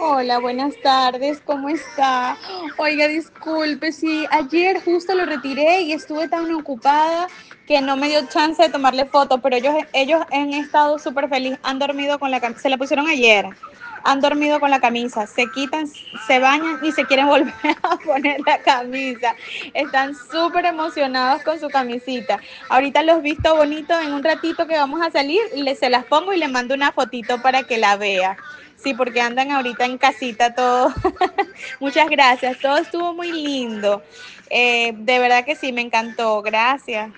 Hola, buenas tardes, ¿cómo está? Oiga, disculpe, sí, ayer justo lo retiré y estuve tan ocupada que no me dio chance de tomarle foto, pero ellos han estado súper felices, han dormido con la camisa, se la pusieron ayer, han dormido con la camisa, se quitan, se bañan y se quieren volver a poner la camisa. Están súper emocionados con su camisita. Ahorita los visto bonito en un ratito que vamos a salir, se las pongo y le mando una fotito para que la vea. Sí, porque andan ahorita en casita todos. Muchas gracias, todo estuvo muy lindo. De verdad que sí, me encantó. Gracias.